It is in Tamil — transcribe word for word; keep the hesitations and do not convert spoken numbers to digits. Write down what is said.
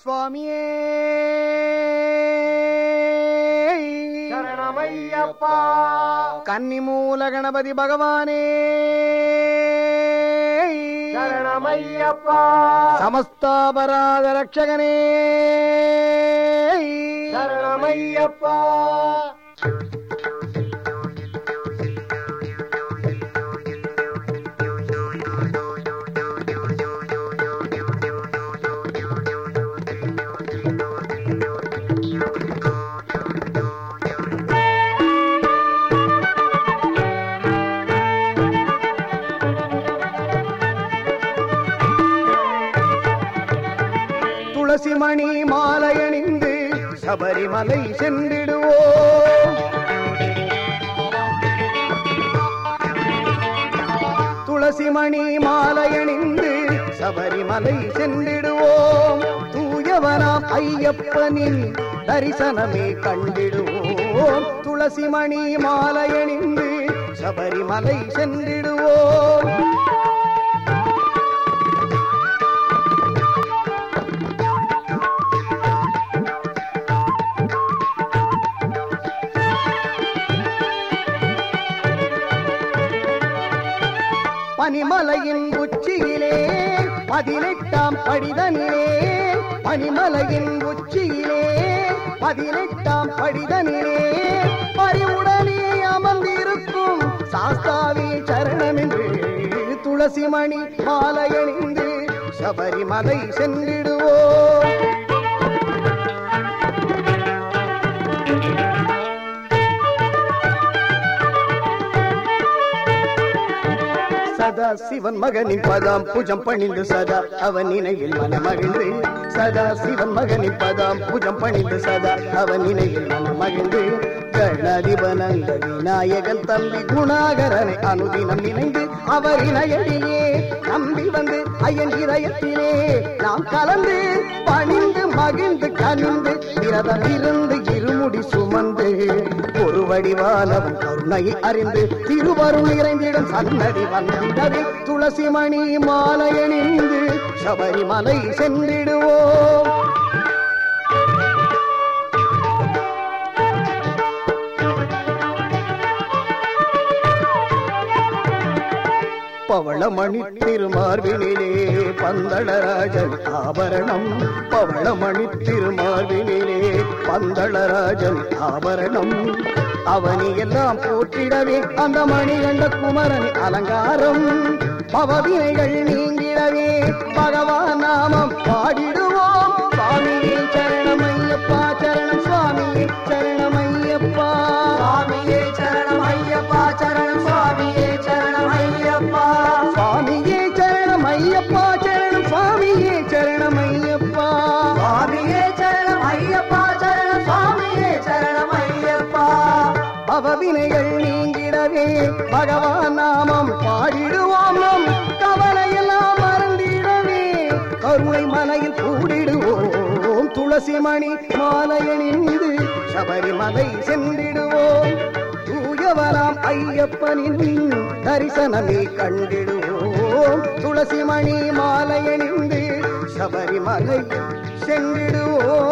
சுவாமியே சரணமையப்பா. கன்னிமூல கணபதி பகவானே சரணமையப்பா. சமஸ்தாபராத ரட்சகனே சரணமையப்பா. துளசிமணி மாலையணிந்து சபரிமலை சென்றிடுவோம். துளசிமணி மாலையணிந்து சபரிமலை சென்றிடுவோம். தூயவனாம் ஐயப்பனின் தரிசனமே கண்டிடுவோம். துளசிமணி மாலையணிந்து சபரிமலை சென்றிடுவோம். பனிமலையின் உச்சியிலே பதினெட்டாம் படிதனிலே, பனிமலையின் உச்சியிலே பதினெட்டாம் படிதனிலே பரிவுடனே அமர்ந்திருக்கும் சாஸ்தாவி சரணமென்று துளசிமணி மாலையணிந்து சபரிமலை சென்றிடுவோம். சதா சிவன் மகனின் பதாம் புஜம் பணிந்து சதா அவன் நினைவில் மனமகிழ்ந்து, சதா சிவன் மகனின் பதாம் புஜம் பணிந்து சதா அவன் நினைவில் மனமகிழ்ந்து, கணாதிபனந்த விநாயகன் தம்பி குணாகரனை அனுதினம் நினைந்து அவர் இணையடியே நம்பி வந்து ஐயன் இதயத்திலே நாம் கலந்து பணிந்து மகிழ்ந்து கனிந்து விரதம் இருந்து இருமுடி சுமந்து ஒரு வடிவானவன் கருணையை அறிந்து திருவருள் நிறைந்திடும் சன்னதி வந்திடவே துளசிமணி மாலையணிந்து சபரிமலை சென்றிடுவோம். பவளமணி திருமார்பினிலே பந்தளராஜன் ஆபரணம், பவளமணி திருமார்பினிலே பந்தளராஜன் ஆபரணம், அவனை எல்லாம் போற்றிடவே அந்த மணிகண்ட குமரன் அலங்காரம், பவவினைகள் நீங்கிடவே பகவான் நாமம் பாடிடுவோம். சுவாமியே சரணமையப்பா சரணம், சுவாமியே சரணமையப்பா, சுவாமியே சரணமையப்பா சரணம், சுவாமியே சரணமையப்பா, சுவாமியே சரணமையப்பா சரணம், சுவாமியே சரணமையப்பா, சுவாமியே சரணமையப்பா சரணம், சுவாமியே சரணமையப்பா. பவவினைகள் நீங்கிடவே பகவான் நாமம் பாடிடுவோம். நம் கவலையெல்லாம் மறந்திடவே கருணை மலையில் கூடிடுவோம். துளசிமணி மாலையணிந்து சபரிமலை சென்றிடுவோம். தூயவராம் ஐயப்பனின் தரிசனமே கண்டிடுவோம். துளசிமணி மாலையணிந்து சபரிமலை சென்றிடுவோம்.